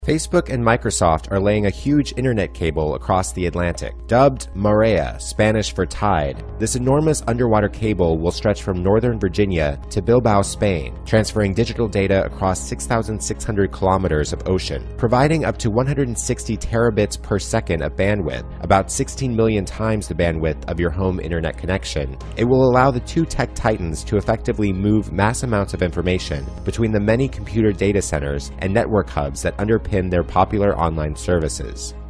Facebook and Microsoft are laying a huge internet cable across the Atlantic. Dubbed Marea, Spanish for tide, this enormous underwater cable will stretch from northern Virginia to Bilbao, Spain, transferring digital data across 6,600 kilometers of ocean, providing up to 160 terabits per second of bandwidth, about 16 million times the bandwidth of your home internet connection. It will allow the two tech titans to effectively move mass amounts of information between the many computer data centers and network hubs that underpin their popular online services.